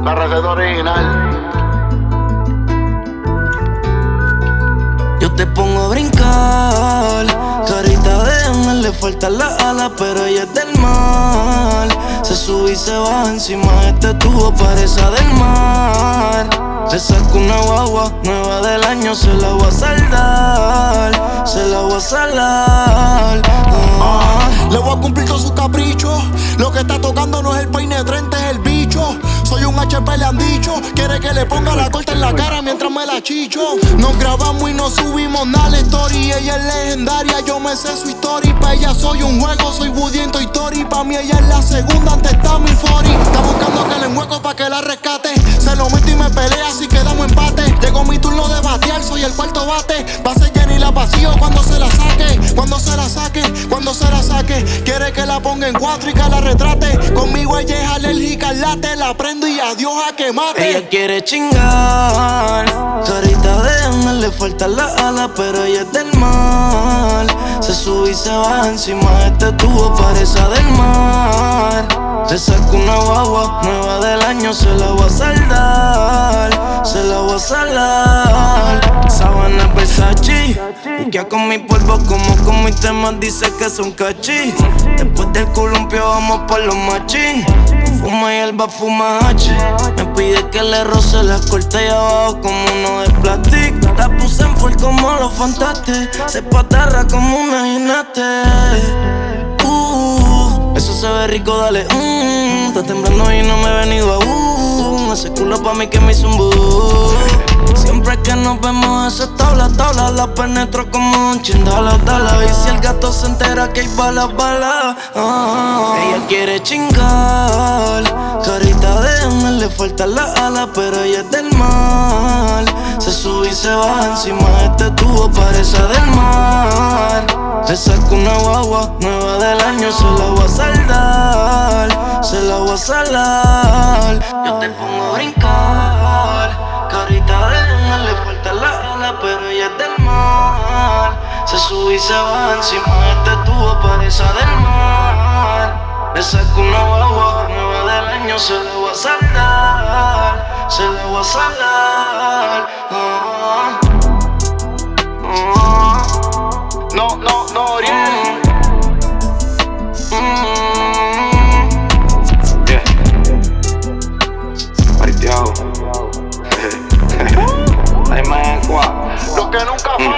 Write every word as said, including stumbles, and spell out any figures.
La receta original. Yo te pongo a brincar, carita de ángel, le faltan las alas, pero ella es del mal. Se sube y se baja encima de este tubo, parece del mar. Le saco una guagua nueva del año, se la voy a saldar, se la voy a salar. Ah, le voy a cumplir todos sus caprichos. Lo que está tocando no es el peine treinta, es el bicho. Soy un H P, le han dicho. Quiere que le ponga la torta en la cara mientras me la chicho. Nos grabamos y nos subimos nada la story. Ella es legendaria, yo me sé su historia. Pa' ella soy un juego, soy Woody en Toy Story. Pa' mí ella es la segunda, antes está mi forty. Está buscando que le enhueco pa' que la rescate. Se lo meto y me pelea, así que damos empate. Llegó mi turno de batear, soy el cuarto bate. Va a ser Jenny la vacío cuando se la saque. Cuando se la saque, cuando se la saque. Quiere que la ponga en cuatro y que la retrate. Conmigo ella es alérgica al late. La prendo y adiós a que mate. Ella quiere chingar, carita de ángel, le faltan las alas, pero ella es del mal. Se sube y se baja encima de este tubo, parece del mar. Le saco una guagua nueva del año, se la voy a saldar, se la voy a salar. Sabana Versace, ya con mi polvo como con mis temas dice que son cachis. Después del columpio vamos por los machín. Fuma y él va a fumar H. Me pide que le roce las cortes y abajo como uno de plástico. La puse en full como los fantastes. Se patarra como una ginate. Uh, eso se ve rico, dale. Mm, está temblando y no me he venido a uh. Ese culo pa' mí que me hizo un boo. Siempre que nos vemos esa tabla, tabla la penetro como un chindala, dala. Y si el gato se entera que hay balas, balas. Ah, ella quiere chingar, carita de ángel, le faltan las alas, pero ella es del mal. Se sube y se baja encima de este tubo, parece del mar. Le saco una guagua nueva del año, se la voy a saldar, se la voy a salar. Yo te pongo a brincar, carita de ángel, le falta la ala, pero ella es del mar. Se sube y se baja encima de este tubo, parece del mar. Le saco una guagua nueva del año, se la voy a saldar, se la voy a salar. Ah, Ah, No, no, no, Oriel. mm. Yeah. Mariteado. Ay, man, guau. Lo que nunca falla.